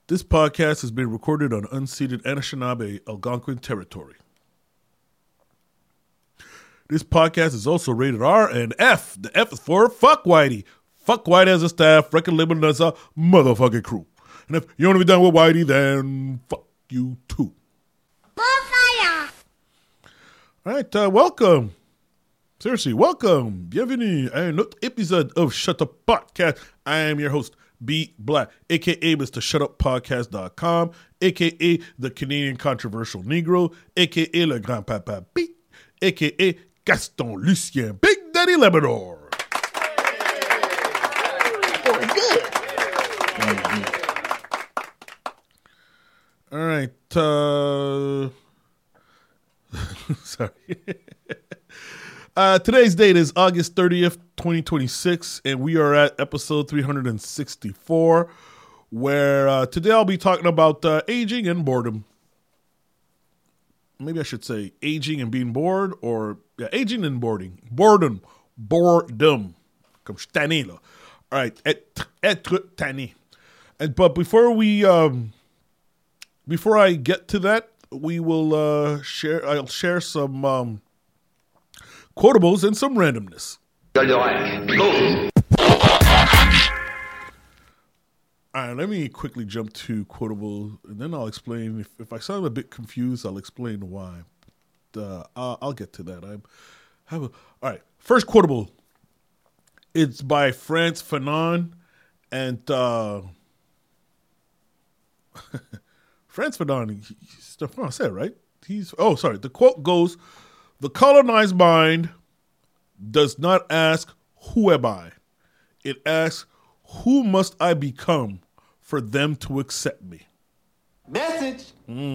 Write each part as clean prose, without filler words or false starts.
This podcast has been recorded on unceded Anishinaabe Algonquin territory. This podcast is also rated R and F. The F is for Fuck Whitey. Fuck Whitey as a staff, record label as a motherfucking crew. And if you don't want to be done with Whitey, then fuck you too. Bonfire! All right, welcome. Seriously, welcome. Bienvenue à un autre épisode of Shut Up Podcast. I am your host, B Black, a.k.a. Mr. ShutUpPodcast.com, a.k.a. the Canadian Controversial Negro, a.k.a. Le Grand Papa B, a.k.a. Gaston Lucien, Big Daddy Labrador. Doing good. All right. Sorry. Today's date is August 30th, 2026, and we are at episode 364, where today I'll be talking about aging and boredom. Maybe I should say aging and being bored, or aging and boarding. Boredom. Comme je suis tanné, là. All right, être tanné. But before I get to that, we will I'll share some quotables and some randomness. All right, let me quickly jump to quotables, and then I'll explain. If I sound a bit confused, I'll explain why. I'll get to that. All right, first quotable. It's by Frantz Fanon, and Frantz Fanon, he's Francais, right? The quote goes, "The colonized mind does not ask, 'Who am I?' It asks, 'Who must I become for them to accept me?'" Message.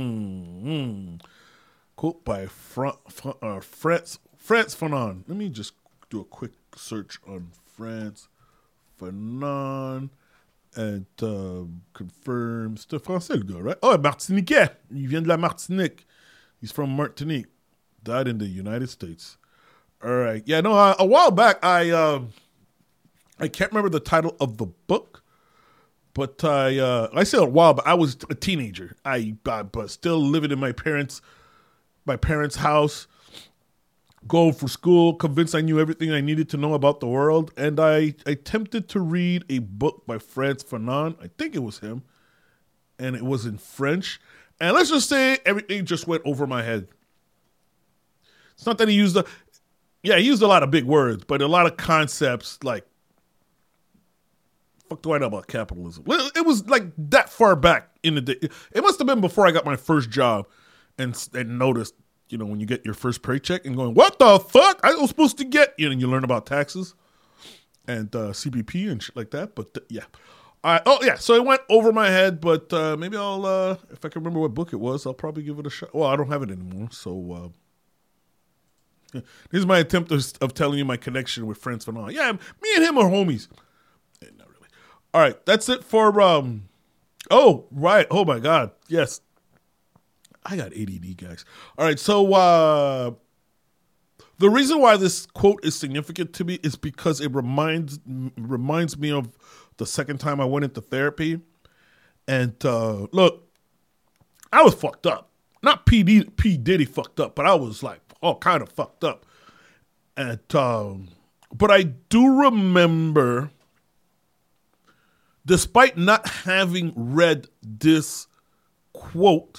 Quote by Frantz Fanon. Let me just do a quick search on Frantz Fanon and confirm. C'est français, le gars, right? Oh, Martiniquais. Il vient de la Martinique. He's from Martinique. Died in the United States. All right. Yeah, no, a while back, I can't remember the title of the book, but I say a while, but I was a teenager. But still living in my parents' house, going for school, convinced I knew everything I needed to know about the world, and I attempted to read a book by Frantz Fanon. I think it was him, and it was in French. And let's just say everything just went over my head. It's not that he used he used a lot of big words, but a lot of concepts like, fuck do I know about capitalism? It was like that far back in the day. It must have been before I got my first job and noticed, when you get your first paycheck and going, what the fuck? I was supposed to get, and you learn about taxes and CBP and shit like that. But yeah. So it went over my head, but maybe I'll, if I can remember what book it was, I'll probably give it a shot. Well, I don't have it anymore, so this is my attempt of telling you my connection with Frantz Fanon. Yeah, me and him are homies. Not really. All right, that's it for, oh, right. Oh, my God. Yes. I got ADD, guys. All right, so the reason why this quote is significant to me is because it reminds me of the second time I went into therapy. And look, I was fucked up. Not P. Diddy fucked up, but I was like all kind of fucked up. And but I do remember, despite not having read this quote,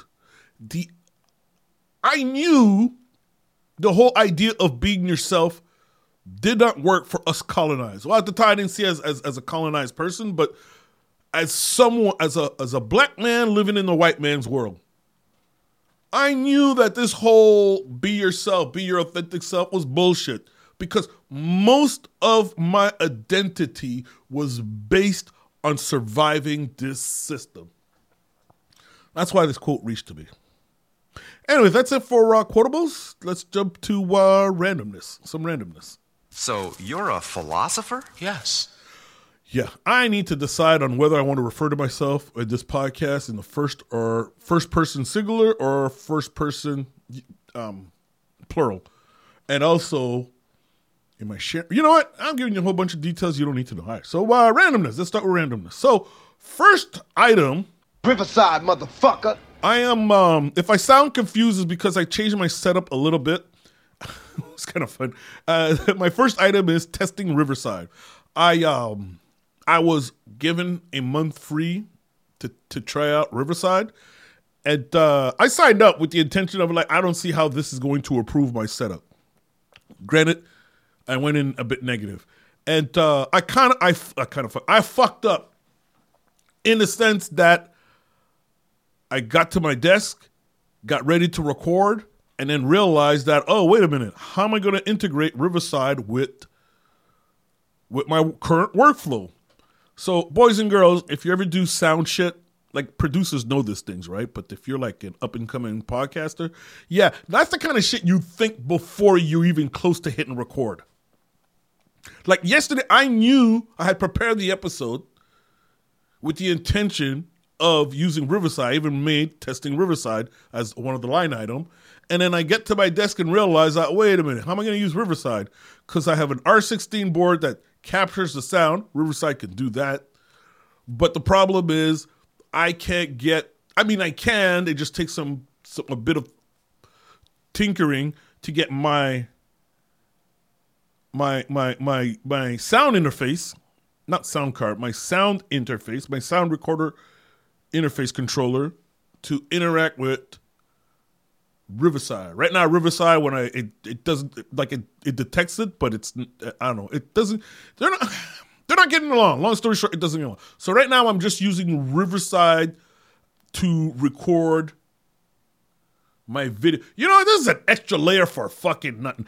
I knew the whole idea of being yourself did not work for us colonized. Well, at the time, I didn't see it as a colonized person, but as someone, as a black man living in the white man's world, I knew that this whole be yourself, be your authentic self was bullshit, because most of my identity was based on surviving this system. That's why this quote reached to me. Anyway, that's it for quotables. Let's jump to randomness. Some randomness. So you're a philosopher? Yes. Yeah, I need to decide on whether I want to refer to myself in this podcast in the first person singular or first person plural. And also, am I sharing? You know what? I'm giving you a whole bunch of details you don't need to know. All right, so randomness. Let's start with randomness. So first item Riverside, motherfucker. I am, if I sound confused, is because I changed my setup a little bit. It's kind of fun. My first item is testing Riverside. I was given a month free to try out Riverside. And I signed up with the intention of I don't see how this is going to improve my setup. Granted, I went in a bit negative. And I fucked up in the sense that I got to my desk, got ready to record, and then realized that, oh, wait a minute, how am I going to integrate Riverside with my current workflow? So, boys and girls, if you ever do sound shit, producers know these things, right? But if you're an up-and-coming podcaster, yeah, that's the kind of shit you think before you're even close to hitting record. Yesterday, I knew I had prepared the episode with the intention of using Riverside. I even made testing Riverside as one of the line item. And then I get to my desk and realize that, wait a minute, how am I going to use Riverside? Because I have an R16 board that captures the sound. Riverside can do that. But the problem is I can't I can. It just takes a bit of tinkering to get my sound interface, not sound card, my sound interface, my sound recorder interface controller to interact with Riverside. Right now, Riverside, when it doesn't it detects it, but it's, I don't know, it doesn't. They're not getting along. Long story short, it doesn't get along. So right now, I'm just using Riverside to record my video. This is an extra layer for fucking nothing.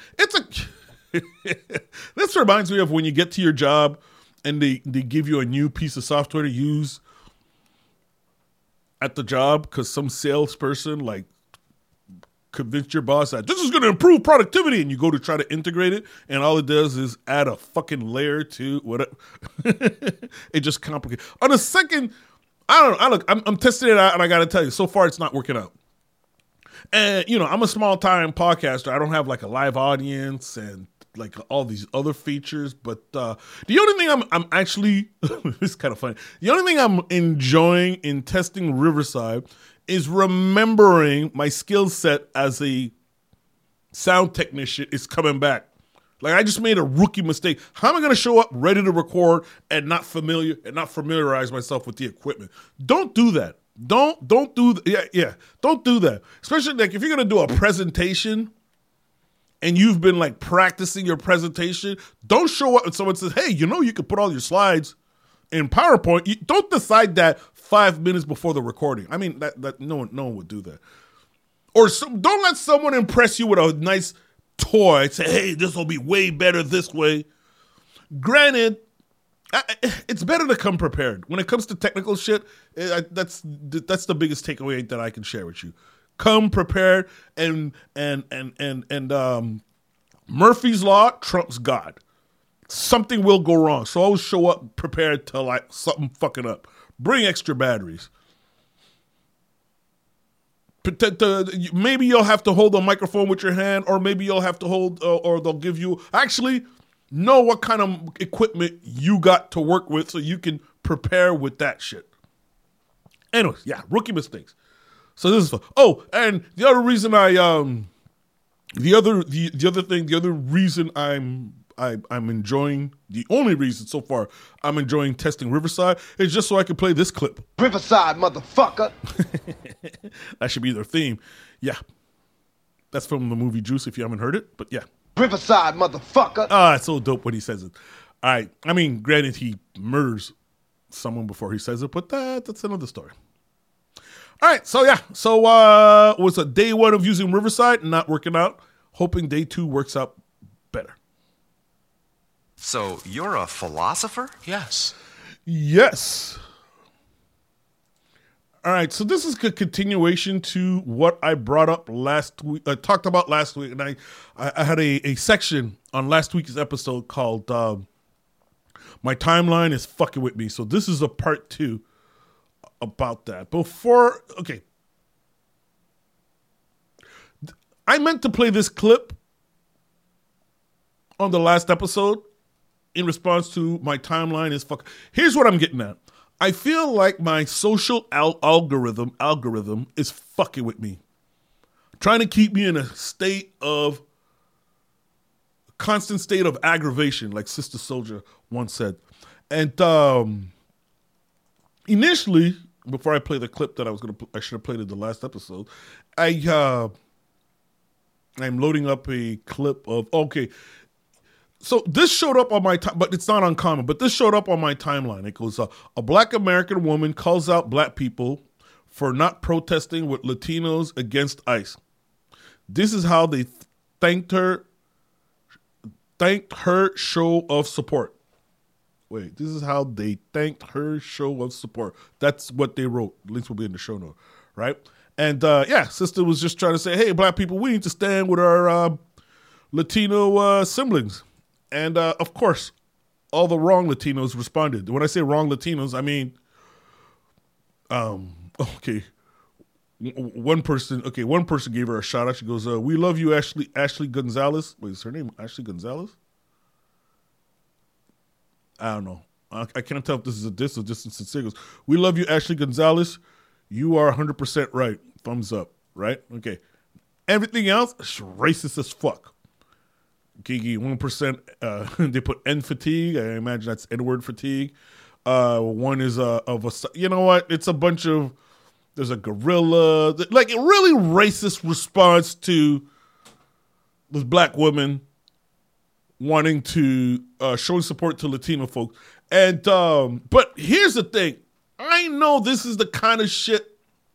This reminds me of when you get to your job and they give you a new piece of software to use at the job because some salesperson convinced your boss that this is going to improve productivity, and you go to try to integrate it, and all it does is add a fucking layer to whatever. It just complicates. On a second, I don't know. I'm testing it out, and I got to tell you, so far it's not working out. And I'm a small time podcaster. I don't have a live audience and all these other features, but the only thing I'm actually it's kind of funny. The only thing I'm enjoying in testing Riverside is remembering my skill set as a sound technician is coming back. I just made a rookie mistake. How am I going to show up ready to record and not familiarize myself with the equipment? Don't do that. Don't do that. Yeah. Don't do that. Especially if you're going to do a presentation and you've been practicing your presentation, don't show up and someone says, hey, you can put all your slides in PowerPoint. Don't decide that 5 minutes before the recording. I mean, that no one would do that. Or don't let someone impress you with a nice toy. Say, hey, this will be way better this way. Granted, it's better to come prepared. When it comes to technical shit, that's the biggest takeaway that I can share with you. Come prepared, and Murphy's Law trumps God. Something will go wrong, so always show up prepared to something fucking up. Bring extra batteries. Maybe you'll have to hold a microphone with your hand, or maybe you'll have to hold, or they'll give you. Actually, know what kind of equipment you got to work with, so you can prepare with that shit. Anyways, yeah, rookie mistakes. So this is fun. Oh, and the other reason I'm enjoying, the only reason so far I'm enjoying testing Riverside is just so I can play this clip. Riverside, motherfucker. That should be their theme. Yeah. That's from the movie Juice if you haven't heard it, but yeah. Riverside, motherfucker. It's so dope when he says it. All right. I mean, granted, he murders someone before he says it, but that's another story. All right. So, yeah. So, was a day one of using Riverside, not working out. Hoping day two works out better. So, you're a philosopher? Yes. Yes. All right, so this is a continuation to what I brought up last week. I talked about last week, and I had a section on last week's episode called "My Timeline is Fucking With Me." So this is a part 2 about that. I meant to play this clip on the last episode in response to my timeline is fuck. Here's what I'm getting at. I feel like my social algorithm is fucking with me, trying to keep me in a constant state of aggravation, like Sister Soldier once said. And initially, before I play the clip that I should have played in the last episode, I'm loading up a clip of So this showed up on my time, but it's not uncommon. But this showed up on my timeline. It goes, a black American woman calls out black people for not protesting with Latinos against ICE. This is how they thanked her show of support. Wait, this is how they thanked her show of support. That's what they wrote. Links will be in the show note, right? And sister was just trying to say, hey, black people, we need to stand with our Latino siblings. And, of course, all the wrong Latinos responded. When I say wrong Latinos, I mean, one person gave her a shout out. She goes, we love you, Ashley Gonzalez. Wait, is her name Ashley Gonzalez? I don't know. I can't tell if this is a diss or just sincere. Goes, we love you, Ashley Gonzalez. You are 100% right. Thumbs up, right? Okay. Everything else is racist as fuck. Gigi, 1%, they put N fatigue. I imagine that's N-word fatigue. One is you know what? It's a bunch of, there's a gorilla, like a really racist response to this black woman wanting to, showing support to Latino folks. And, but here's the thing. I know this is the kind of shit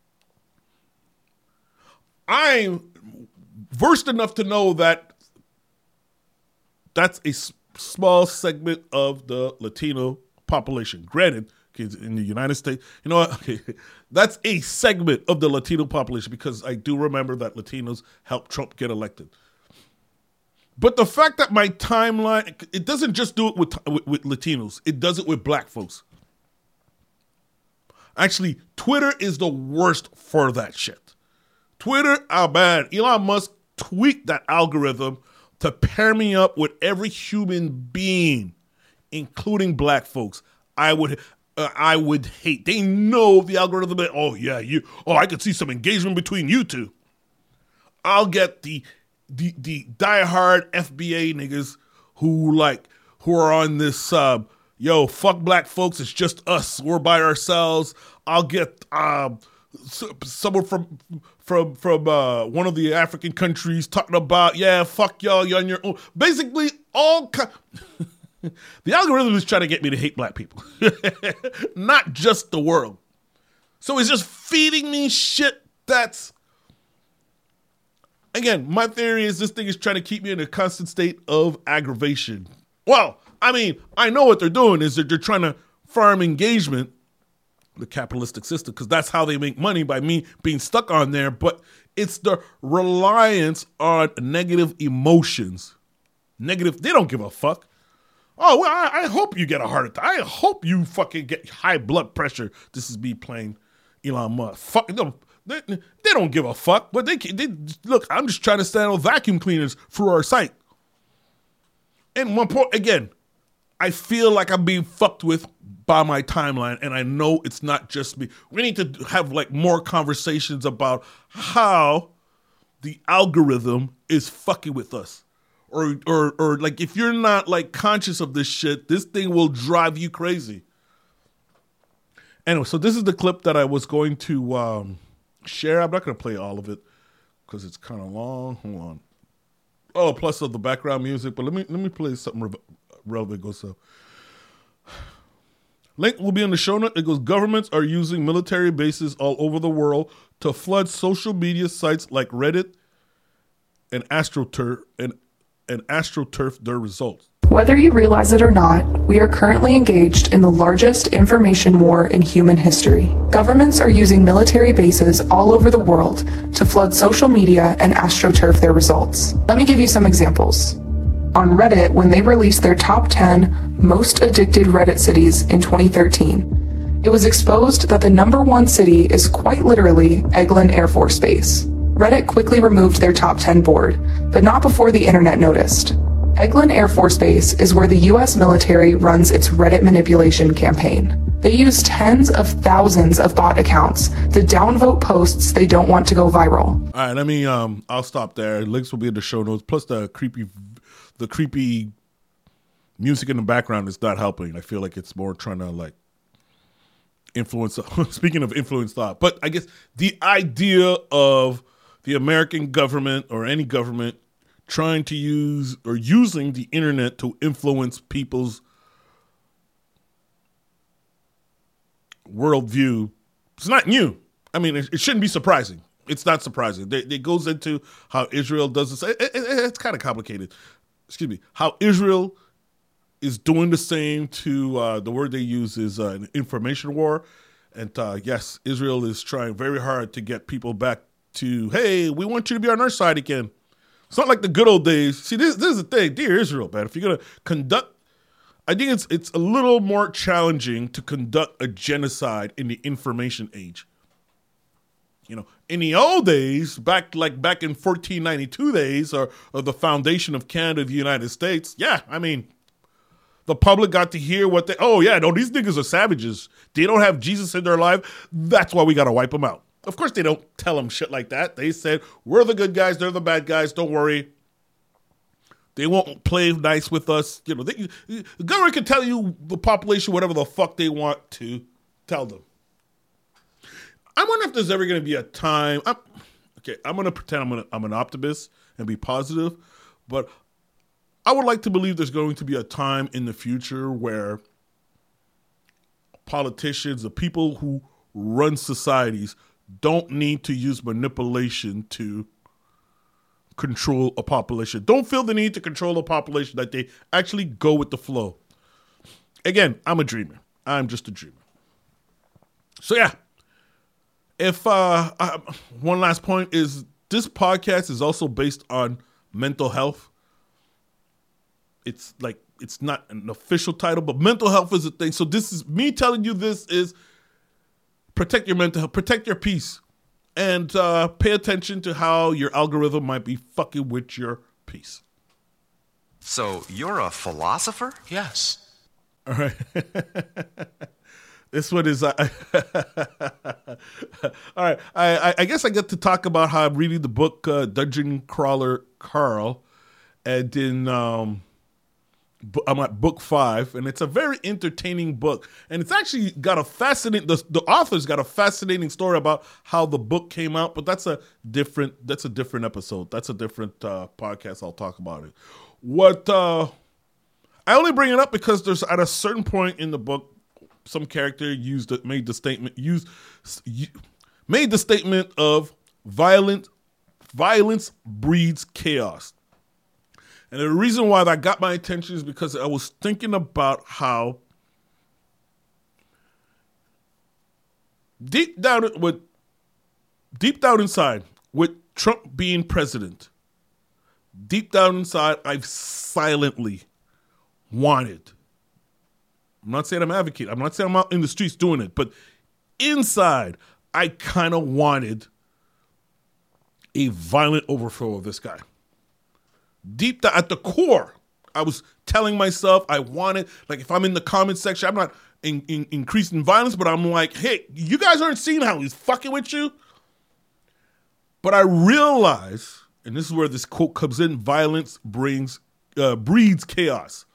I'm versed enough to know that that's a small segment of the Latino population. Granted, in the United States, you know what? Okay, that's a segment of the Latino population because I do remember that Latinos helped Trump get elected. But the fact that my timeline, it doesn't just do it with Latinos. It does it with black folks. Actually, Twitter is the worst for that shit. Twitter, man, Elon Musk tweaked that algorithm to pair me up with every human being, including black folks. I would hate. They know the algorithm. I could see some engagement between you two. I'll get the diehard FBA niggas who are on this fuck black folks. It's just us. We're by ourselves. I'll get someone from one of the African countries talking about, fuck y'all, you're on your own. Basically, the algorithm is trying to get me to hate black people, not just the world. So it's just feeding me shit that's, again, my theory is this thing is trying to keep me in a constant state of aggravation. Well, I mean, I know what they're doing is that they're trying to farm engagement, the capitalistic system, because that's how they make money, by me being stuck on there. But it's the reliance on negative emotions. They don't give a fuck. Oh, well, I hope you get a heart attack. I hope you fucking get high blood pressure. This is me playing Elon Musk. Fuck, no, they don't give a fuck. But they look, I'm just trying to sell vacuum cleaners for our site. And one point, again, I feel like I'm being fucked with by my timeline, and I know it's not just me. We need to have more conversations about how the algorithm is fucking with us. Or if you're not conscious of this shit, this thing will drive you crazy. Anyway, so this is the clip that I was going to share. I'm not going to play all of it because it's kind of long. Hold on. Oh, plus of the background music, but let me play something relevant. Goes so. Link will be in the show note. It goes, governments are using military bases all over the world to flood social media sites like Reddit and AstroTurf their results. Whether you realize it or not, we are currently engaged in the largest information war in human history. Governments are using military bases all over the world to flood social media and AstroTurf their results. Let me give you some examples. On Reddit, when they released their top 10 most addicted Reddit cities in 2013, it was exposed that the #1 city is quite literally Eglin Air Force Base. Reddit quickly removed their top 10 board, but not before the internet noticed. Eglin Air Force Base is where the US military runs its Reddit manipulation campaign. They use tens of thousands of bot accounts to downvote posts they don't want to go viral. All right, let me. I'll stop there. Links will be in the show notes. Plus, the creepy music in the background is not helping. I feel like it's more trying to like influence. Speaking of influence thought, but I guess the idea of the American government or any government trying to use or using the internet to influence people's worldview, it's not new. I mean, it shouldn't be surprising. It's not surprising. It goes into how Israel does this. It's kind of complicated. Excuse me. How Israel is doing the same to, the word they use is an information war. And yes, Israel is trying very hard to get people back to, hey, we want you to be on our side again. It's not like the good old days. See, this is the thing. Dear Israel, man, if you're going to conduct, I think it's a little more challenging to conduct a genocide in the information age. You know, in the old days, back in 1492 days, or the foundation of Canada, the United States, yeah, I mean, the public got to hear what these niggas are savages. They don't have Jesus in their life. That's why we got to wipe them out. Of course, they don't tell them shit like that. They said, we're the good guys, they're the bad guys, don't worry. They won't play nice with us. You know, the government can tell you the population whatever the fuck they want to tell them. I wonder if there's ever going to be a time. I'm going to pretend I'm an optimist and be positive, but I would like to believe there's going to be a time in the future where politicians, the people who run societies, don't need to use manipulation to control a population. Don't feel the need to control a population, that they actually go with the flow. Again, I'm a dreamer. I'm just a dreamer. So yeah. If one last point is, this podcast is also based on mental health. It's not an official title, but mental health is a thing. So this is me telling you, this is protect your mental health, protect your peace, and pay attention to how your algorithm might be fucking with your peace. So you're a philosopher? Yes. All right. This one is, all right. I guess I get to talk about how I'm reading the book Dungeon Crawler Carl, and then I'm at book 5, and it's a very entertaining book, and it's actually got a fascinating. The author's got a fascinating story about how the book came out, but that's a different episode. That's a different podcast. I'll talk about it. I only bring it up because there's at a certain point in the book, some character made the statement of violence breeds chaos. And the reason why that got my attention is because I was thinking about how deep down inside, with Trump being president, deep down inside, I've silently wanted. I'm not saying I'm advocating. I'm not saying I'm out in the streets doing it, but inside, I kind of wanted a violent overthrow of this guy. Deep down at the core, I was telling myself I wanted, like, if I'm in the comment section, I'm not increasing violence, but I'm like, hey, you guys aren't seeing how he's fucking with you. But I realize, and this is where this quote comes in, violence breeds chaos.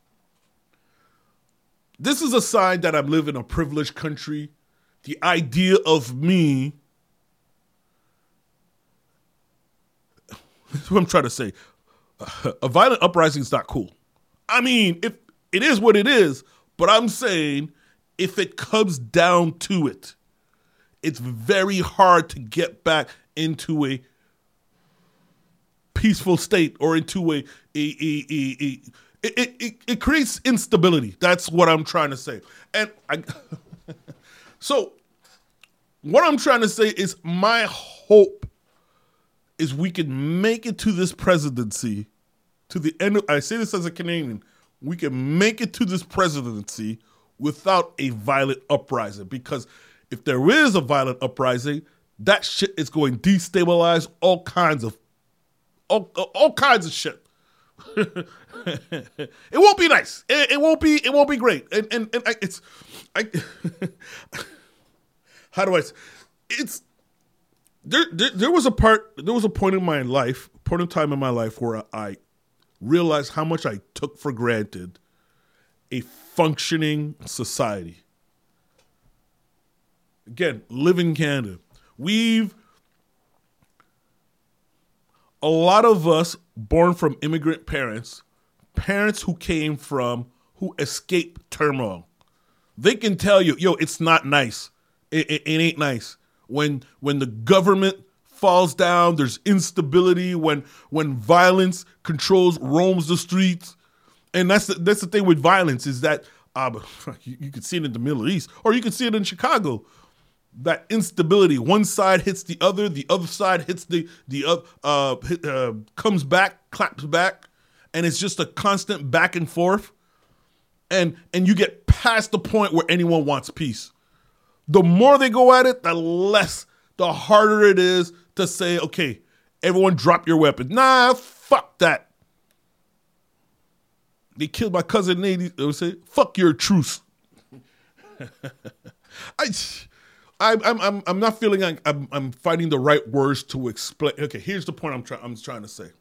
This is a sign that I'm living in a privileged country. The idea of me, that's what I'm trying to say. A violent uprising is not cool. I mean, if it is what it is, but I'm saying if it comes down to it, it's very hard to get back into a peaceful state or into it creates instability. That's what I'm trying to say. And so what I'm trying to say is my hope is we can make it to this presidency, to the end. I say this as a Canadian. We can make it to this presidency without a violent uprising, because if there is a violent uprising, that shit is going to destabilize all kinds of shit. It won't be nice. It won't be great. And I how do I? It's there was a point in my life, point in time in my life where I realized how much I took for granted a functioning society. Again, live in Canada. A lot of us born from immigrant parents who escaped turmoil. They can tell you, yo, it's not nice. It ain't nice. When the government falls down, there's instability, when violence roams the streets. And that's the thing with violence is that you can see it in the Middle East, or you can see it in Chicago. That instability, one side hits the other side hits comes back, claps back, and it's just a constant back and forth. And you get past the point where anyone wants peace. The more they go at it, the harder it is to say, okay, everyone drop your weapon. Nah, fuck that. They killed my cousin Nate. They would say, fuck your truce. I'm not feeling like I'm finding the right words to explain. Okay, here's the point I'm trying to say.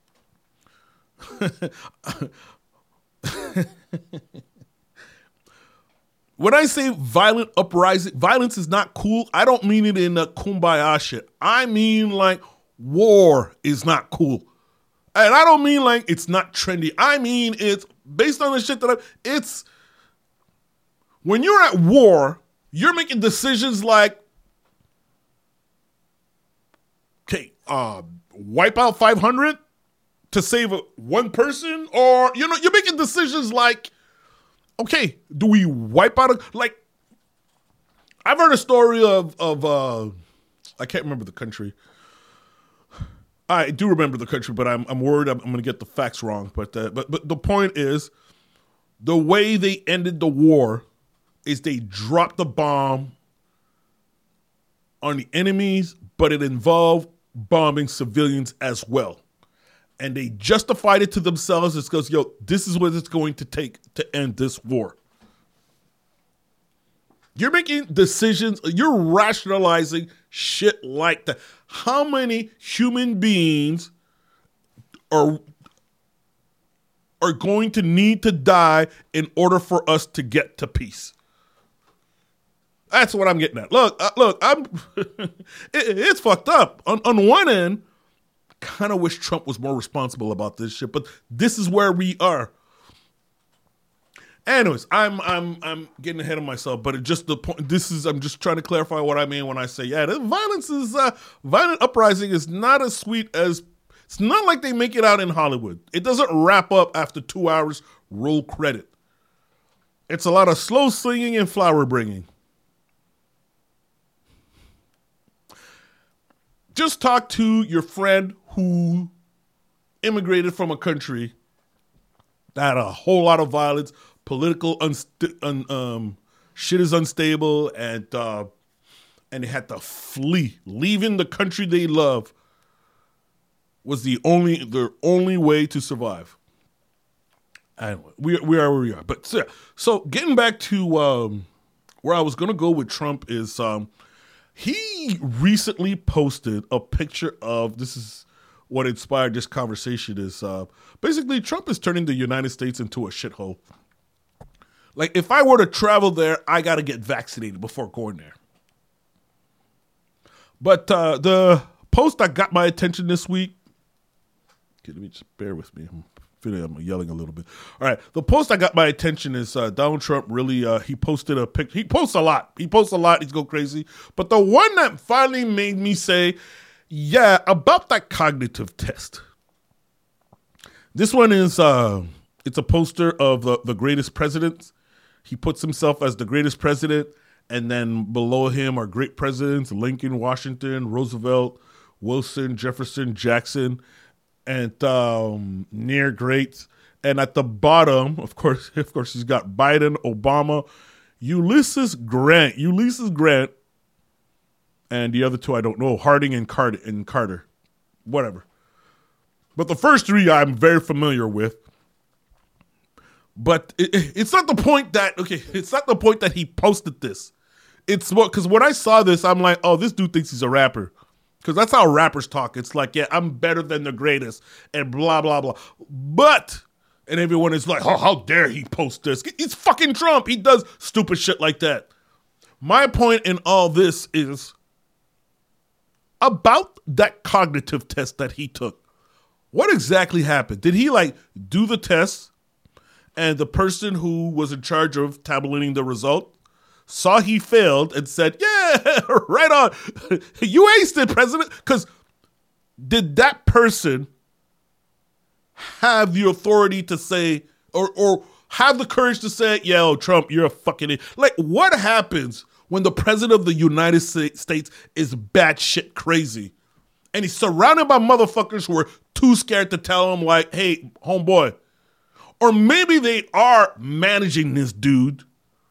When I say violent uprising, violence is not cool. I don't mean it in a kumbaya shit. I mean like war is not cool. And I don't mean like it's not trendy. I mean it's based on the shit it's when you're at war, you're making decisions like, okay, wipe out 500 to save one person, or you're making decisions like, okay, do we wipe out I've heard a story of I can't remember the country. I do remember the country, but I'm worried I'm going to get the facts wrong. But the point is, the way they ended the war is they dropped the bomb on the enemies, but it involved bombing civilians as well. And they justified it to themselves. It's because, yo, this is what it's going to take to end this war. You're making decisions. You're rationalizing shit like that. How many human beings are going to need to die in order for us to get to peace? That's what I'm getting at. Look, I'm. It's fucked up. On one end, kind of wish Trump was more responsible about this shit, but this is where we are. Anyways, I'm getting ahead of myself, but just the point. I'm just trying to clarify what I mean when I say, yeah, violent uprising is not as sweet as. It's not like they make it out in Hollywood. It doesn't wrap up after 2 hours. Roll credit. It's a lot of slow singing and flower bringing. Just talk to your friend who immigrated from a country that had a whole lot of violence, political shit is unstable, and they had to flee. Leaving the country they love was their only way to survive. Anyway, we are where we are. But so getting back to where I was going to go with Trump is he recently posted a picture of, this is what inspired this conversation, is basically Trump is turning the United States into a shithole. Like, if I were to travel there, I got to get vaccinated before going there. But the post that got my attention this week, okay, let me just bear with me. I'm feeling I'm yelling a little bit. All right, the post that got my attention is Donald Trump really, he posted a picture. He posts a lot. He's going crazy. But the one that finally made me say, yeah, about that cognitive test. This one is, it's a poster of the greatest presidents. He puts himself as the greatest president, and then below him are great presidents: Lincoln, Washington, Roosevelt, Wilson, Jefferson, Jackson, and near greats. And at the bottom, of course, he's got Biden, Obama, Ulysses Grant, and the other two I don't know, Harding and Carter, whatever. But the first three I'm very familiar with. But it's not the point that it's not the point that he posted this. It's what, because when I saw this, I'm like, oh, this dude thinks he's a rapper. Because that's how rappers talk. It's like, yeah, I'm better than the greatest and blah, blah, blah. But, and everyone is like, oh, how dare he post this? He's fucking Trump. He does stupid shit like that. My point in all this is about that cognitive test that he took. What exactly happened? Did he like do the test and the person who was in charge of tabulating the result saw he failed and said, yeah, right on. You aced it, President. Because did that person have the authority to say, or have the courage to say, yo, Trump, you're a fucking idiot. Like, what happens when the president of the United States is batshit crazy and he's surrounded by motherfuckers who are too scared to tell him, like, hey, homeboy. Or maybe they are managing this dude.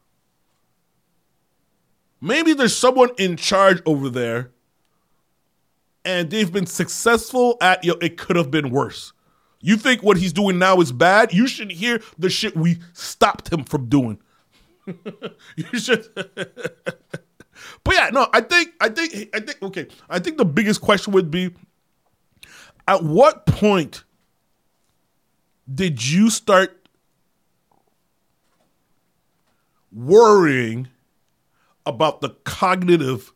Maybe there's someone in charge over there and they've been successful at, it could have been worse. You think what he's doing now is bad? You should hear the shit we stopped him from doing. You should. But yeah, no, I think, okay. I think the biggest question would be, at what point did you start worrying about the cognitive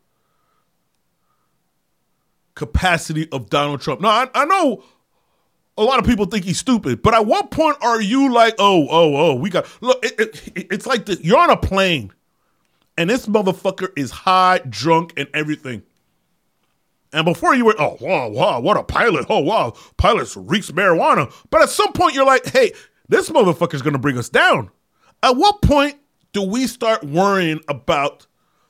capacity of Donald Trump? Now, I know a lot of people think he's stupid, but at what point are you like, we got, look, it's like this. You're on a plane and this motherfucker is high, drunk, and everything. And before you were, oh, wow, what a pilot. Oh, wow, pilots reeks marijuana. But at some point you're like, hey, this motherfucker's going to bring us down. At what point do we start worrying about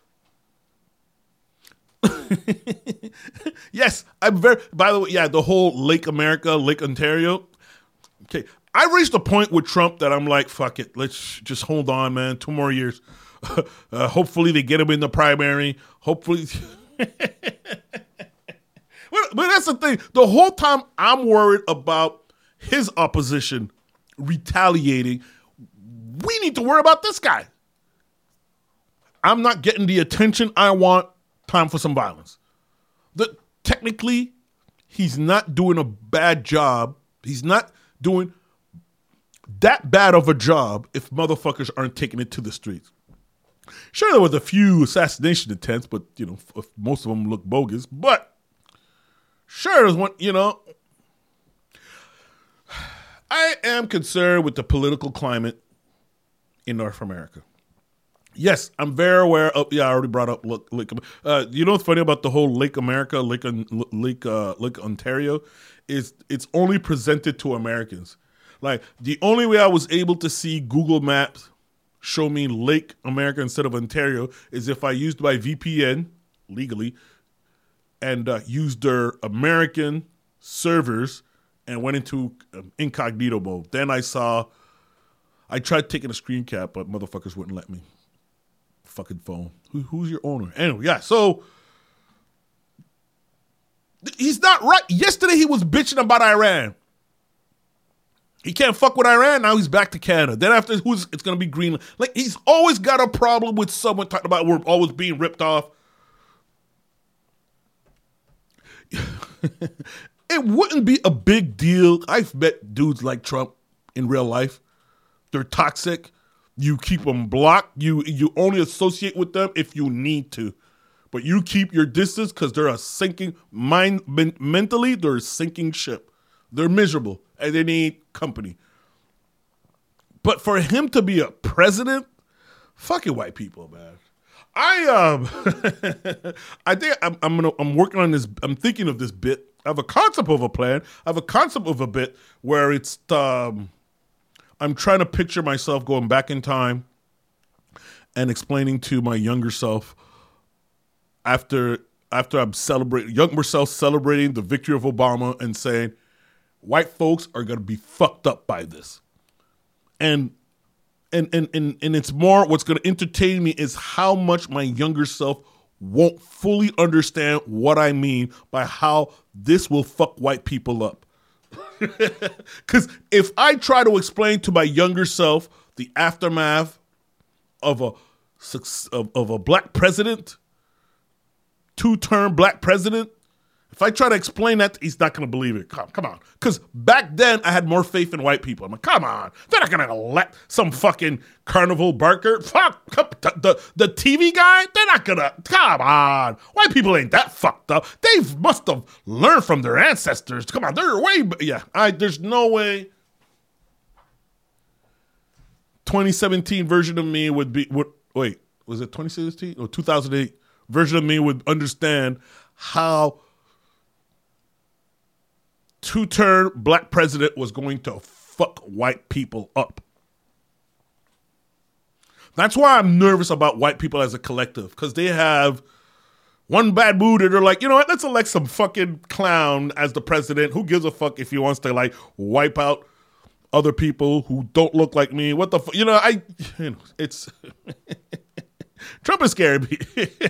yes, I'm very, by the way, yeah, the whole Lake America, Lake Ontario. Okay, I reached a point with Trump that I'm like, fuck it, let's just hold on, man, 2 more years. Hopefully they get him in the primary. Hopefully. But that's the thing. The whole time I'm worried about his opposition retaliating. We need to worry about this guy. I'm not getting the attention I want. Time for some violence. Technically, he's not doing a bad job. He's not doing that bad of a job if motherfuckers aren't taking it to the streets. Sure, there was a few assassination attempts, but, most of them look bogus. But, sure, there's one, I am concerned with the political climate in North America. Yes, I'm very aware of. Yeah, I already brought up Lake. You know what's funny about the whole Lake America, Lake Ontario, is it's only presented to Americans. Like, the only way I was able to see Google Maps show me Lake America instead of Ontario is if I used my VPN legally and used their American servers and went into incognito mode. Then I tried taking a screen cap, but motherfuckers wouldn't let me. Fucking phone. Who's your owner? Anyway, yeah, so he's not right. Yesterday he was bitching about Iran. He can't fuck with Iran. Now he's back to Canada. Then after it's going to be Greenland. Like, he's always got a problem with someone talking about we're always being ripped off. It wouldn't be a big deal. I've met dudes like Trump in real life. They're toxic. You keep them blocked. You only associate with them if you need to. But you keep your distance because they're a sinking mentally, they're a sinking ship. They're miserable and they need company. But for him to be a president, fucking white people, man. I think I'm working on this. I'm thinking of this bit. I have a concept of a plan. I have a concept of a bit where it's I'm trying to picture myself going back in time and explaining to my younger self after I'm younger self celebrating the victory of Obama and saying, white folks are going to be fucked up by this. And it's more, what's going to entertain me is how much my younger self won't fully understand what I mean by how this will fuck white people up. Because if I try to explain to my younger self the aftermath of a black president, 2-term black president, if I try to explain that, he's not going to believe it. Come on. Because back then, I had more faith in white people. I'm like, come on. They're not going to elect some fucking carnival barker. Fuck. The TV guy, they're not going to. Come on. White people ain't that fucked up. They must have learned from their ancestors. Come on. They're way. Yeah. There's no way 2017 version of me would be. Wait, was it 2016 or 2008 version of me would understand how 2-term black president was going to fuck white people up. That's why I'm nervous about white people as a collective, because they have one bad mood and they're like, you know what, let's elect some fucking clown as the president. Who gives a fuck if he wants to like wipe out other people who don't look like me? What the fuck? It's Trump is scaring me.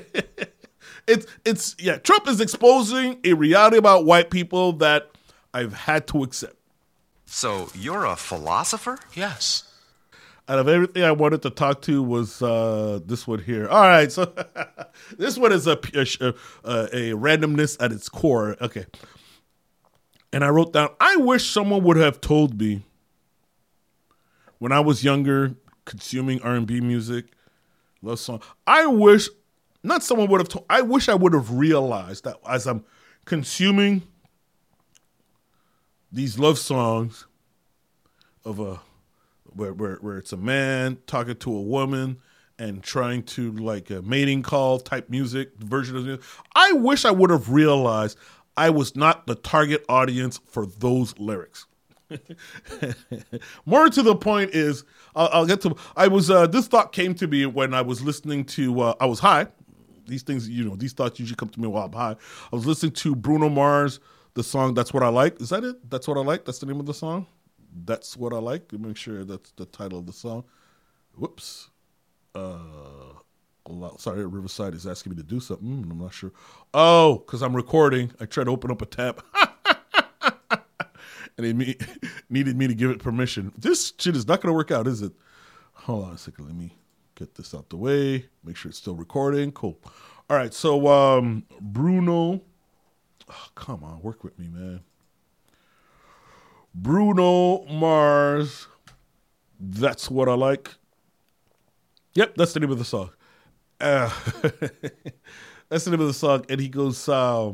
Trump is exposing a reality about white people that I've had to accept. So you're a philosopher? Yes. Out of everything I wanted to talk to was this one here. All right, so this one is a randomness at its core. Okay. And I wrote down, I wish someone would have told me when I was younger, consuming R&B music, love song. I wish I would have realized that as I'm consuming these love songs of where it's a man talking to a woman and trying to like a mating call type music version of it. I wish I would have realized I was not the target audience for those lyrics. More to the point is, I'll get to. I was this thought came to me when I was listening to. I was high. These things, these thoughts usually come to me while I'm high. I was listening to Bruno Mars. The song "That's What I Like." Is that it? That's What I Like. That's the name of the song. That's What I Like. Let me make sure that's the title of the song. Whoops. Sorry, Riverside is asking me to do something. I'm not sure. Oh, because I'm recording. I tried to open up a tab, and it needed me to give it permission. This shit is not going to work out, is it? Hold on a second. Let me get this out the way. Make sure it's still recording. Cool. All right. So Bruno. Oh, come on, work with me, man. Bruno Mars, That's What I Like. Yep, that's the name of the song. That's the name of the song. And he goes,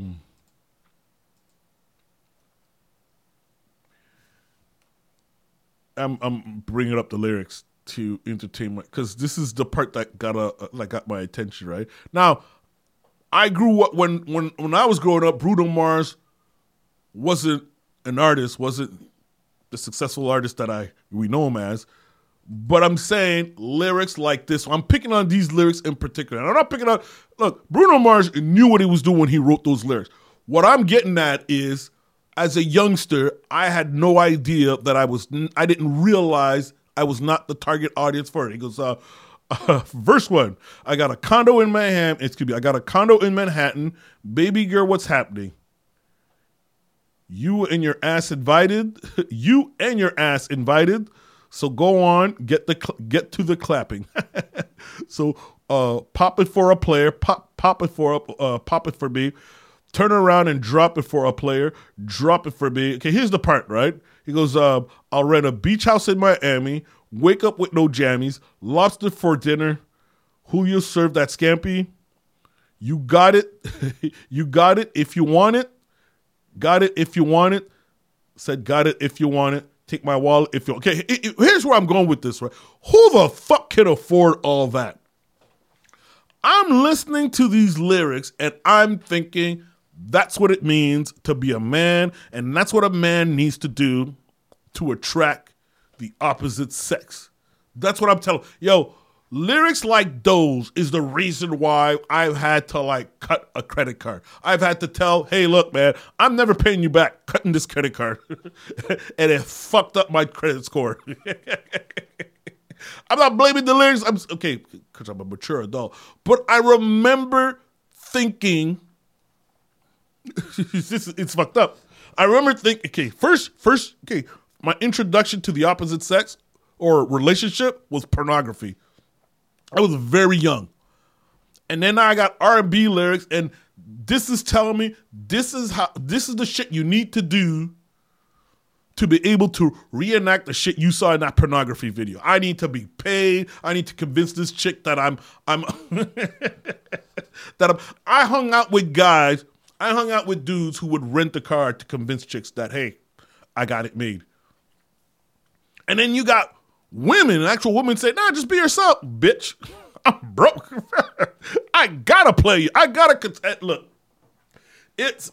I'm bringing up the lyrics to entertain my, because this is the part that got my attention, right? Now, I grew up when I was growing up. Bruno Mars wasn't an artist, wasn't the successful artist that we know him as. But I'm saying lyrics like this. I'm picking on these lyrics in particular. And I'm not picking on. Look, Bruno Mars knew what he was doing when he wrote those lyrics. What I'm getting at is, as a youngster, I had no idea that I didn't realize I was not the target audience for it. He goes, verse 1, I got a condo in Manhattan. Baby girl, what's happening? You and your ass invited. So go on, get to the clapping. So pop it for a player, pop it for me. Turn around and drop it for a player. Drop it for me. Okay, here's the part, right? He goes, I'll rent a beach house in Miami. Wake up with no jammies. Lobster for dinner. Who you serve that scampi? You got it. You got it if you want it. Got it if you want it. Said got it if you want it. Take my wallet if you... Okay, here's where I'm going with this, right? Who the fuck can afford all that? I'm listening to these lyrics and I'm thinking that's what it means to be a man, and that's what a man needs to do to attract the opposite sex. That's what I'm telling. Yo, lyrics like those is the reason why I've had to like cut a credit card. I've had to tell, hey, look, man, I'm never paying you back, cutting this credit card. And it fucked up my credit score. I'm not blaming the lyrics. Okay, because I'm a mature adult. But I remember thinking, it's fucked up. I remember thinking, okay, first, okay, my introduction to the opposite sex or relationship was pornography. I was very young. And then I got R&B lyrics, and this is telling me this is the shit you need to do to be able to reenact the shit you saw in that pornography video. I need to be paid. I need to convince this chick that I'm I hung out with guys. I hung out with dudes who would rent a car to convince chicks that, hey, I got it made. And then you got women, actual women say, nah, just be yourself, bitch. I'm broke. I gotta play you. I gotta look. It's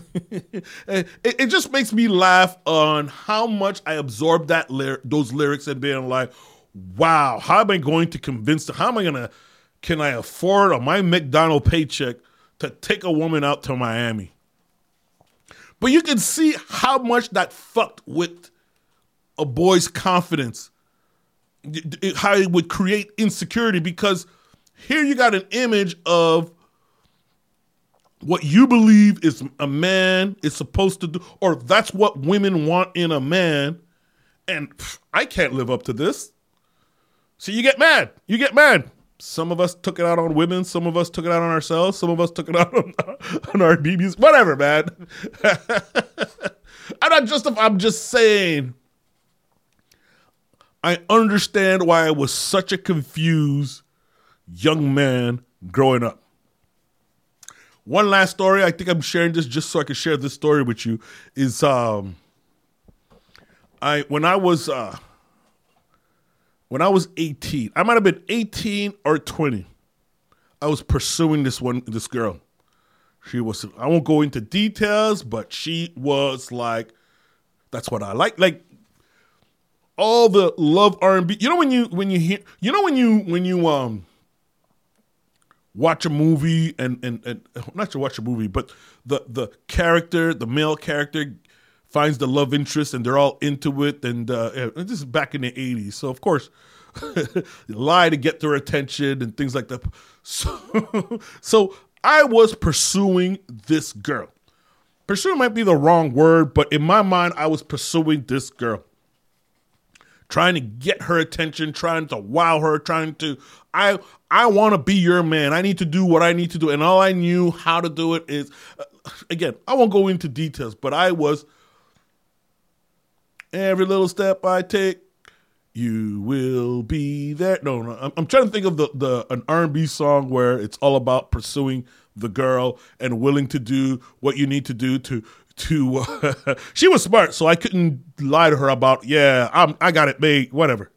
it just makes me laugh on how much I absorbed those lyrics and being like, wow, how am I going to convince them? Can I afford on my McDonald's paycheck to take a woman out to Miami? But you can see how much that fucked with a boy's confidence, how it would create insecurity, because here you got an image of what you believe is a man is supposed to do, or that's what women want in a man, and I can't live up to this. So you get mad. Some of us took it out on women. Some of us took it out on ourselves. Some of us took it out on our BBs. Whatever, man. I'm just saying, I understand why I was such a confused young man growing up. One last story, I think I'm sharing this just so I can share this story with you, is when I was 18, I might have been 18 or 20, I was pursuing this girl. She was, I won't go into details, but she was like, that's what I like. Like all the love R&B. You know when you hear, you know when you watch a movie and not to watch a movie, but the character, the male character finds the love interest and they're all into it. And this is back in the 80s. So of course, lie to get their attention and things like that. So I was pursuing this girl. Pursuing might be the wrong word, but in my mind, I was pursuing this girl. Trying to get her attention, trying to wow her, I want to be your man. I need to do what I need to do. And all I knew how to do it is, again, I won't go into details, but I was, every little step I take, you will be there. No, I'm trying to think of an R&B song where it's all about pursuing the girl and willing to do what you need to do to she was smart, so I couldn't lie to her about, I got it made, whatever.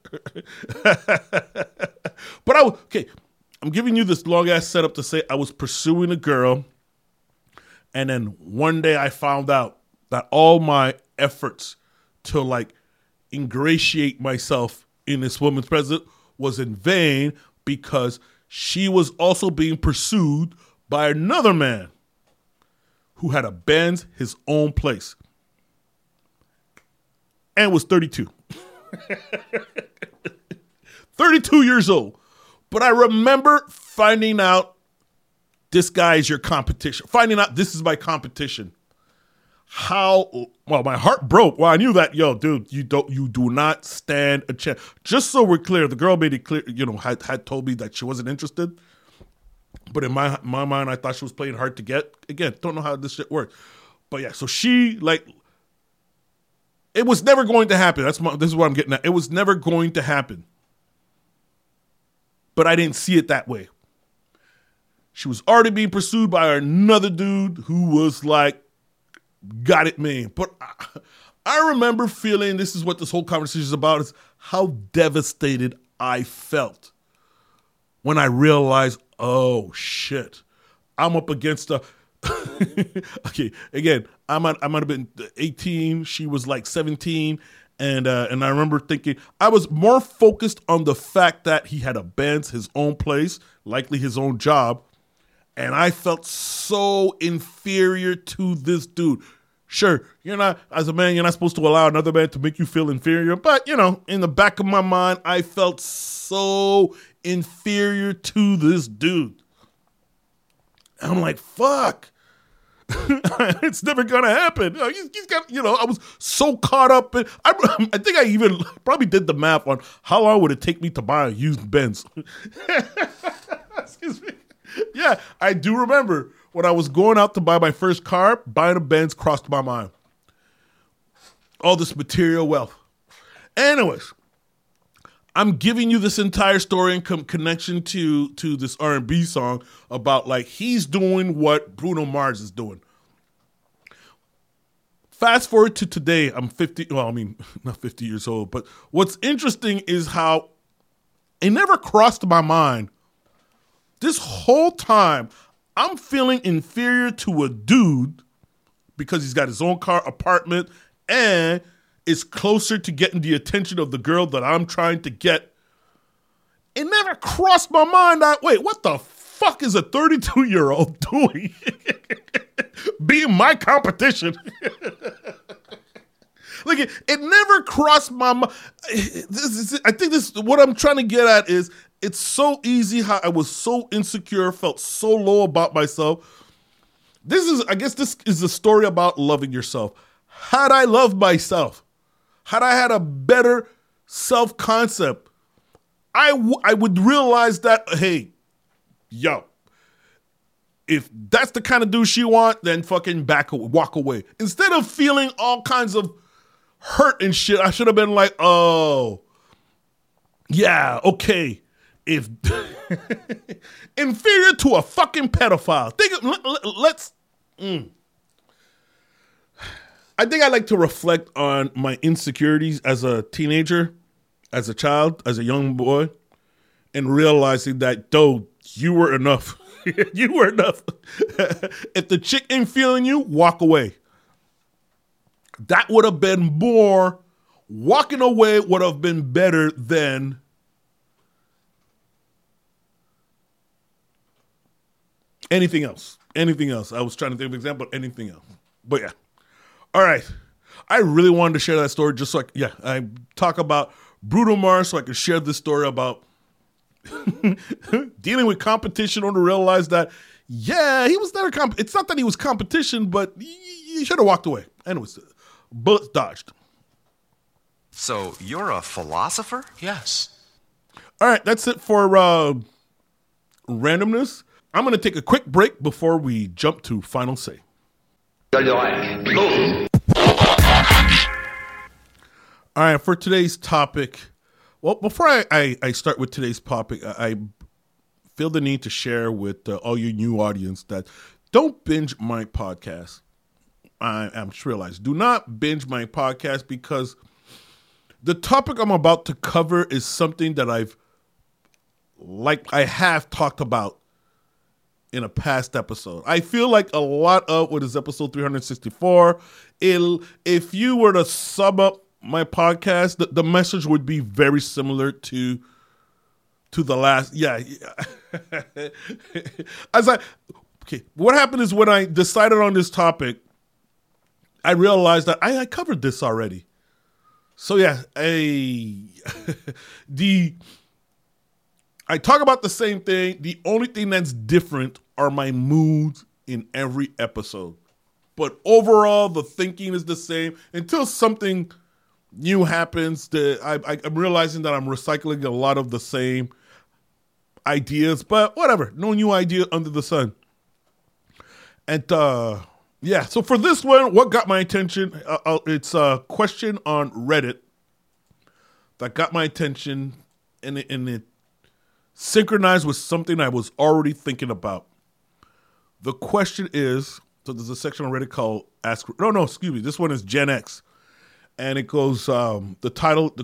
But I'm giving you this long ass setup to say I was pursuing a girl, and then one day I found out that all my efforts to like ingratiate myself in this woman's presence was in vain, because she was also being pursued by another man who had a Benz, his own place, and was 32. 32 years old. But I remember finding out this guy is your competition. Finding out this is my competition. My heart broke. Well, I knew that, dude, you do not stand a chance. Just so we're clear, the girl made it clear, had told me that she wasn't interested. But in my mind, I thought she was playing hard to get. Again, don't know how this shit works. But yeah, so she, it was never going to happen. This is what I'm getting at. It was never going to happen. But I didn't see it that way. She was already being pursued by another dude who was like, got it made. But I remember feeling, this is what this whole conversation is about, is how devastated I felt when I realized, oh shit, I'm up against a okay, again, I might have been 18, she was like 17, and I remember thinking, I was more focused on the fact that he had a Benz, his own place, likely his own job, and I felt so inferior to this dude. Sure, as a man, you're not supposed to allow another man to make you feel inferior, but in the back of my mind, I felt so inferior to this dude. And I'm like, fuck. It's never gonna happen. He's got, I was so caught up in. I think I even probably did the math on how long would it take me to buy a used Benz. Excuse me. Yeah, I do remember when I was going out to buy my first car, buying a Benz crossed my mind. All this material wealth. Anyways, I'm giving you this entire story in connection to this R&B song about like he's doing what Bruno Mars is doing. Fast forward to today, I'm 50, well, I mean, not 50 years old, but what's interesting is how it never crossed my mind. This whole time, I'm feeling inferior to a dude because he's got his own car, apartment, and is closer to getting the attention of the girl that I'm trying to get. It never crossed my mind that, wait, what the fuck is a 32-year-old doing? Being my competition. Like, it never crossed my mind. I think what I'm trying to get at is it's so easy how I was so insecure, felt so low about myself. I guess this is a story about loving yourself. Had I loved myself, had I had a better self-concept, I would realize that, hey, yo, if that's the kind of dude she want, then fucking walk away. Instead of feeling all kinds of hurt and shit, I should have been like, oh, yeah, okay. If inferior to a fucking pedophile. I think I like to reflect on my insecurities as a teenager, as a child, as a young boy, and realizing that, dude, you were enough. You were enough. If the chick ain't feeling you, walk away. That would have been more, walking away would have been better than anything else. Anything else. I was trying to think of an example, anything else. But yeah. All right. I really wanted to share that story just so I talk about Bruno Mars so I could share this story about dealing with competition or to realize that, yeah, he was never it's not that he was competition, but he should have walked away. Anyways, bullets dodged. So you're a philosopher? Yes. All right, that's it for randomness. I'm going to take a quick break before we jump to Final Say. All right, for today's topic, well, before I start with today's topic, I feel the need to share with all you new audience that don't binge my podcast. I'm just realized, do not binge my podcast because the topic I'm about to cover is something that I have talked about in a past episode. I feel like a lot of what is episode 364. If you were to sum up my podcast, the message would be very similar to the last. Yeah. What happened is when I decided on this topic, I realized that I covered this already. So yeah, I talk about the same thing. The only thing that's different are my moods in every episode. But overall, the thinking is the same until something new happens. I'm realizing that I'm recycling a lot of the same ideas, but whatever. No new idea under the sun. And yeah, so for this one, what got my attention, it's a question on Reddit that got my attention, and it synchronized with something I was already thinking about. The question is, so there's a section on Reddit called this one is Gen X. And it goes, the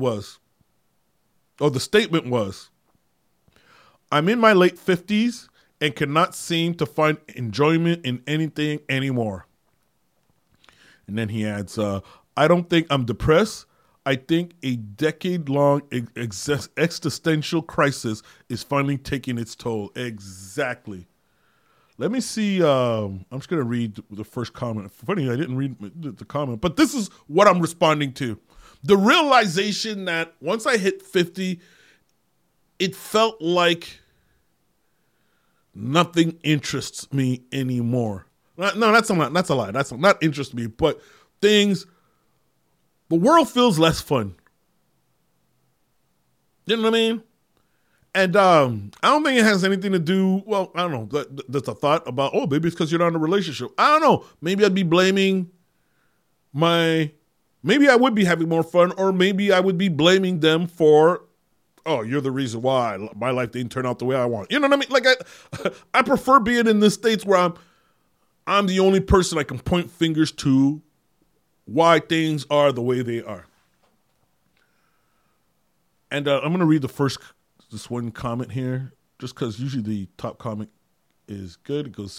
statement was, I'm in my late 50s and cannot seem to find enjoyment in anything anymore. And then he adds, I don't think I'm depressed. I think a decade-long existential crisis is finally taking its toll. Exactly. Let me see. I'm just going to read the first comment. Funny, I didn't read the comment, but this is what I'm responding to. The realization that once I hit 50, it felt like nothing interests me anymore. No, that's a lie. That's a lie. That's not interest me. But things, the world feels less fun. You know what I mean? And I don't think it has anything to do, well, I don't know. That's a thought about, oh, maybe it's because you're not in a relationship. I don't know. Maybe I'd be blaming maybe I would be having more fun, or maybe I would be blaming them for, oh, you're the reason why my life didn't turn out the way I want. You know what I mean? Like, I prefer being in the States where I'm the only person I can point fingers to why things are the way they are. And I'm going to read this one comment here, just because usually the top comment is good. It goes,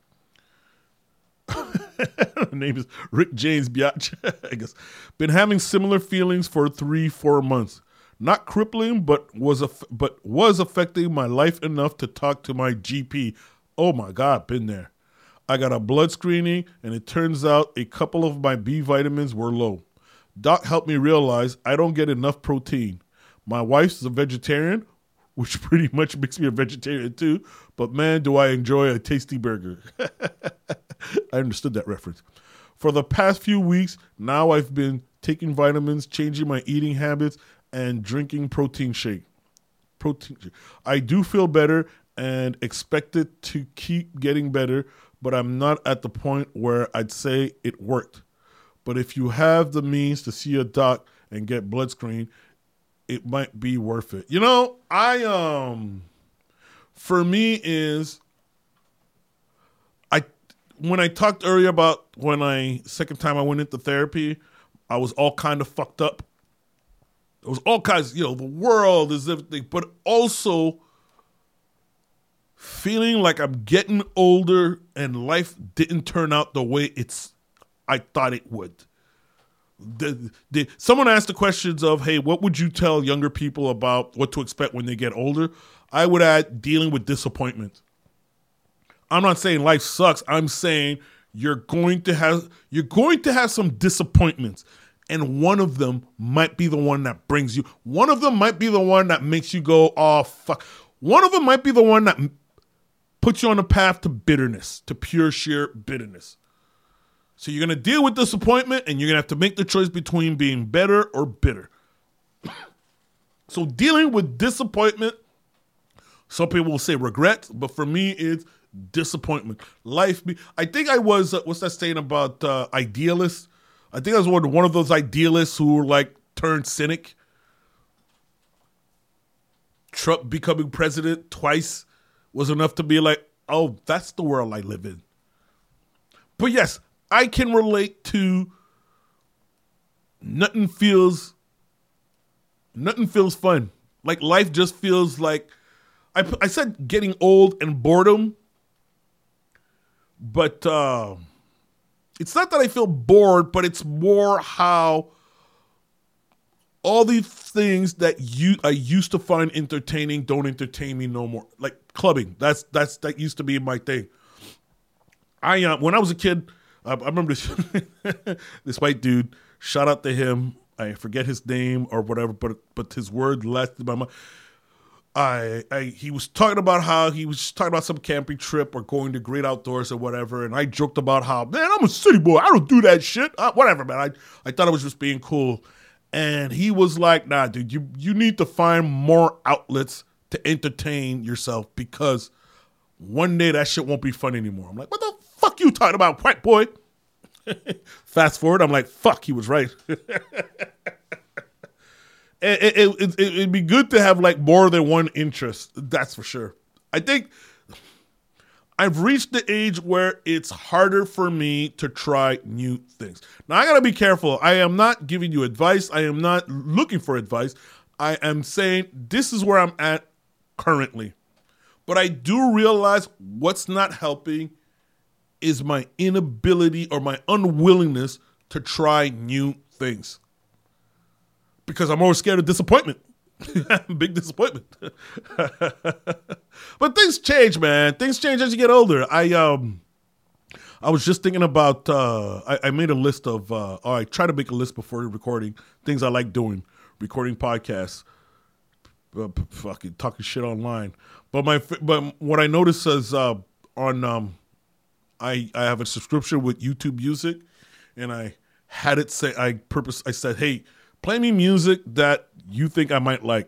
name is Rick James Biatch. I guess. Been having similar feelings for 3-4 months. Not crippling, but was affecting my life enough to talk to my GP. Oh my God, been there. I got a blood screening, and it turns out a couple of my B vitamins were low. Doc helped me realize I don't get enough protein. My wife's a vegetarian, which pretty much makes me a vegetarian too. But man, do I enjoy a tasty burger. I understood that reference. For the past few weeks, now I've been taking vitamins, changing my eating habits, and drinking protein shake. I do feel better and expect it to keep getting better, but I'm not at the point where I'd say it worked. But if you have the means to see a doc and get blood screened, it might be worth it. You know, for me is, when I talked earlier about second time I went into therapy, I was all kind of fucked up. It was all kinds, the world is everything, but also feeling like I'm getting older and life didn't turn out the way I thought it would. Someone asked the questions of, hey, what would you tell younger people about what to expect when they get older? I would add dealing with disappointment. I'm not saying life sucks. I'm saying you're going to have some disappointments, and one of them might be the one that brings you. One of them might be the one that makes you go, oh fuck. One of them might be the one that puts you on a path to bitterness, to pure sheer bitterness. So you're going to deal with disappointment, and you're going to have to make the choice between being better or bitter. So dealing with disappointment, some people will say regret, but for me, it's disappointment. I think I was, what's that saying about idealists? I think I was one of those idealists who were like turned cynic. Trump becoming president twice was enough to be like, oh, that's the world I live in. But yes, I can relate to nothing feels fun. Like life just feels like, I said getting old and boredom, but it's not that I feel bored, but it's more how all these things that I used to find entertaining don't entertain me no more. Like clubbing, that used to be my thing. When I was a kid, I remember this white dude. Shout out to him. I forget his name or whatever, but his word lasted in my mind. He was talking about how he was talking about some camping trip or going to Great Outdoors or whatever, and I joked about how, man, I'm a city boy. I don't do that shit. Whatever, man. I thought it was just being cool. And he was like, nah, dude, you need to find more outlets to entertain yourself because one day that shit won't be fun anymore. I'm like, what the fuck you talking about, white boy? Fast forward, I'm like, fuck, he was right. It'd be good to have like more than one interest. That's for sure. I think I've reached the age where it's harder for me to try new things. Now I gotta be careful. I am not giving you advice. I am not looking for advice. I am saying this is where I'm at currently. But I do realize what's not helping is my inability or my unwillingness to try new things. Because I'm always scared of disappointment. Big disappointment. But things change, man. Things change as you get older. I was just thinking about, I made a list of, I try to make a list before recording, things I like doing, recording podcasts, fucking talking shit online. But what I noticed is on I have a subscription with YouTube Music, and I had it say, I said, hey, play me music that you think I might like.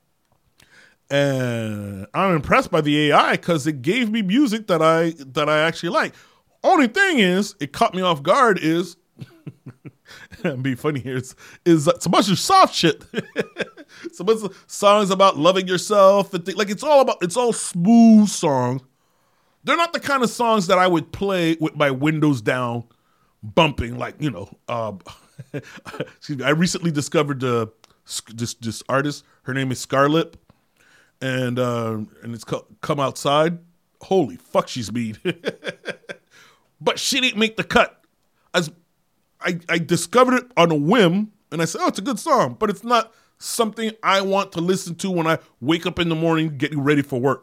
And I'm impressed by the AI because it gave me music that I actually like. Only thing is, it caught me off guard is, and be funny here, is it's a bunch of soft shit. It's a bunch of songs about loving yourself and it's all smooth songs. They're not the kind of songs that I would play with my windows down, bumping like, excuse me. I recently discovered this artist. Her name is Scarlett, and it's called Come Outside. Holy fuck, she's mean. But she didn't make the cut. As I discovered it on a whim, and I said, oh, it's a good song, but it's not something I want to listen to when I wake up in the morning getting ready for work.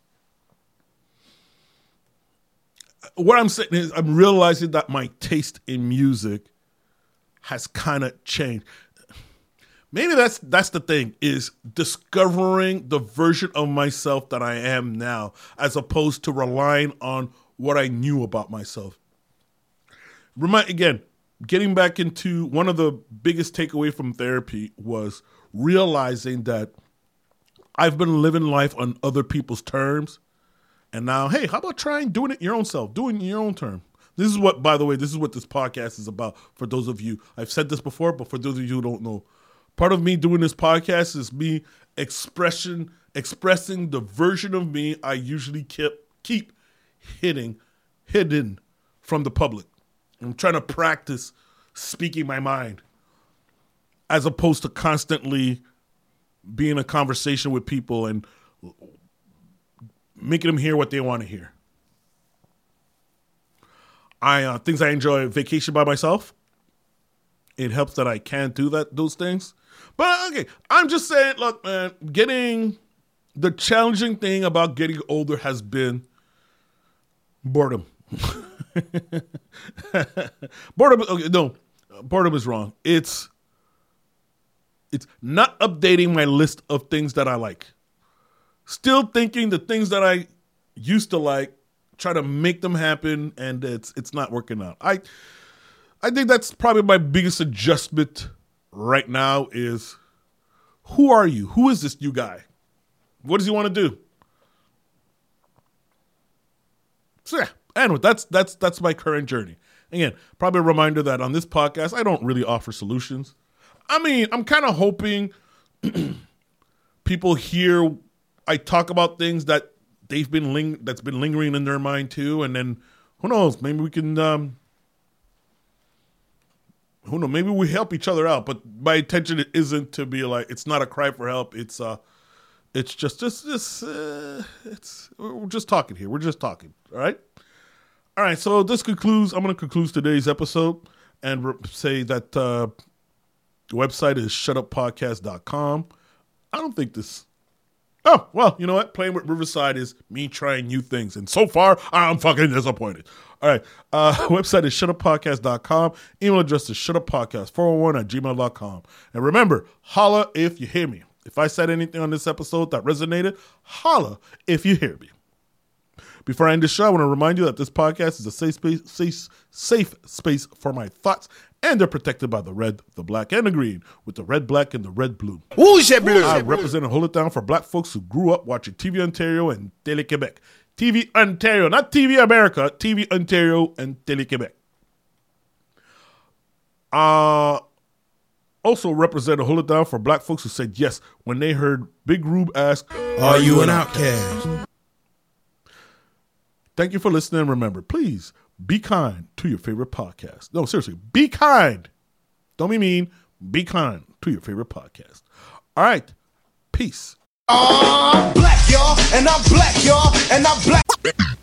What I'm saying is I'm realizing that my taste in music has kind of changed. Maybe that's the thing, is discovering the version of myself that I am now, as opposed to relying on what I knew about myself. Getting back into one of the biggest takeaway from therapy was realizing that I've been living life on other people's terms. And now, hey, how about trying doing it your own self, doing it in your own term? This is what this podcast is about. For those of you, I've said this before, but for those of you who don't know, part of me doing this podcast is me expressing the version of me I usually keep hidden from the public. I'm trying to practice speaking my mind as opposed to constantly being in a conversation with people and making them hear what they want to hear. Things I enjoy: vacation by myself. It helps that I can do those things. But okay, I'm just saying, look, man, the challenging thing about getting older has been boredom. Boredom is wrong. It's not updating my list of things that I like. Still thinking the things that I used to like, try to make them happen, and it's not working out. I think that's probably my biggest adjustment right now is, who are you? Who is this new guy? What does he want to do? So yeah, anyway, that's my current journey. Again, probably a reminder that on this podcast, I don't really offer solutions. I mean, I'm kind of hoping people hear I talk about things that that's been lingering in their mind too, and then who knows? Maybe we can, maybe we help each other out. But my intention isn't to be like, it's not a cry for help. It's just we're just talking here. We're just talking. All right. So I'm going to conclude today's episode and say that the website is shutuppodcast.com. I don't think this. Oh, well, you know what? Playing with Riverside is me trying new things. And so far, I'm fucking disappointed. All right. Website is shutuppodcast.com. Email address is shutuppodcast401@gmail.com. And remember, holla if you hear me. If I said anything on this episode that resonated, holla if you hear me. Before I end the show, I want to remind you that this podcast is a safe space for my thoughts, and they're protected by the red, the black, and the green, with the red, black, and the red, blue. Rouge et bleu. I represent and hold it down for black folks who grew up watching TV Ontario and Télé-Québec. TV Ontario, not TV America, TV Ontario and Télé-Québec. Also represent and hold it down for black folks who said yes when they heard Big Rube ask, "Are you an outcast?" Thank you for listening. Remember, please be kind to your favorite podcast. No, seriously, be kind. Don't be mean. Be kind to your favorite podcast. All right. Peace. I'm black, y'all, and I'm black, y'all, and I'm black.